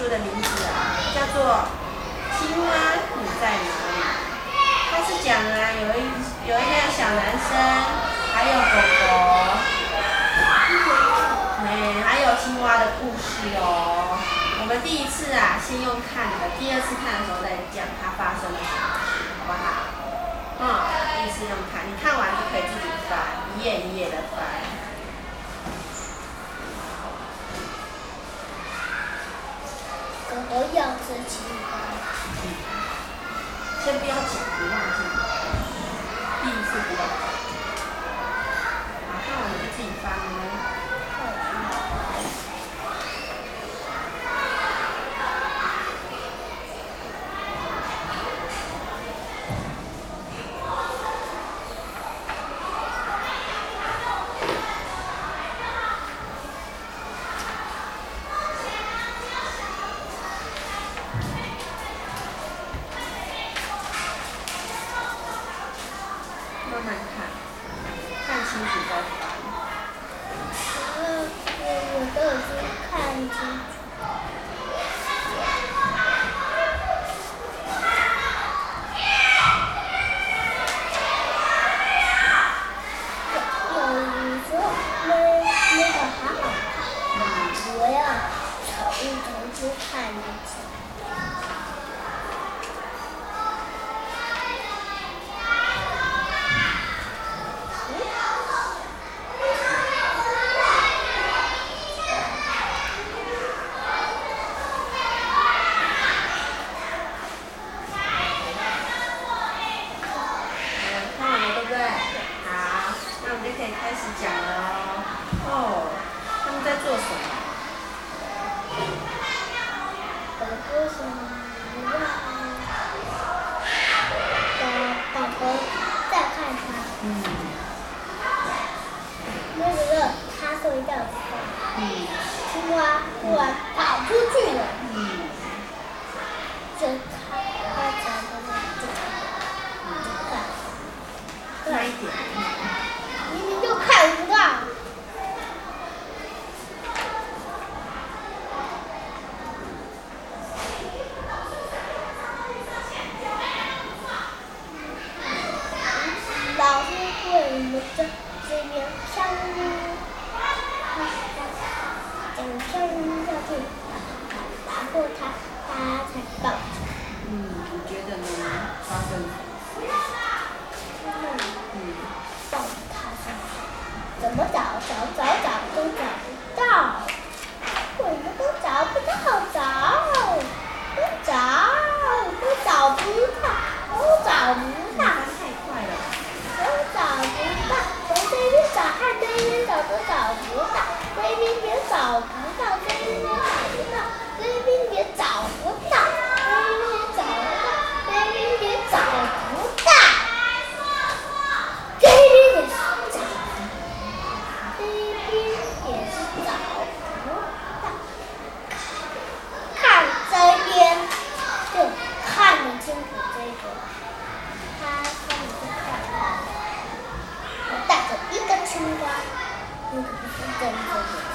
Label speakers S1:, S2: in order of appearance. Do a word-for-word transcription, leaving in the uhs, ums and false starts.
S1: 书的名字啊，叫做《青蛙你在哪里》。它是讲啊，有一有一个小男生，还有狗狗，哎，还有青蛙的故事哦。我们第一次啊，先用看的，第二次看的时候再讲它发生了什么事，好不好？嗯，第一次用看，你看完就可以自己翻，一页一页的翻。
S2: 狗狗要吃青蛙。
S1: 嗯，先不要讲，不忘记。第一次不要讲。好，看完你就自己翻哦。慢慢看，看清楚再翻。
S2: 嗯，我都已经看清楚。有你说那那个好好看，我要重重新看一次。
S1: 可以开始讲了哦。哦，他们在做什么？
S2: 在做什么？宝宝宝在看他。
S1: 嗯。
S2: 那个他睡觉的时候，
S1: 嗯，
S2: 青蛙突然跑出去了。
S1: 嗯。
S2: 就他他才在那里就看，就看。
S1: 快一点。
S2: 明明就看不到。老师为我们这这边上讲上下去，打过他，他才到。
S1: 嗯，你觉得呢？发生什么？嗯。
S2: 到他上去，怎么找找找找都找不到，我们都找不到找，都找都找不到，都找不到。
S1: 太快了。
S2: 都找不到，从这边找看这边找都找不到，这边也找不到，这边也找不到，这边也找不到，这边也找不到，这边也找不到，这边也是找，这边也是找不到，看这边就看得清楚这个，他看得清楚。我带着一个青蛙，那个不是真正的。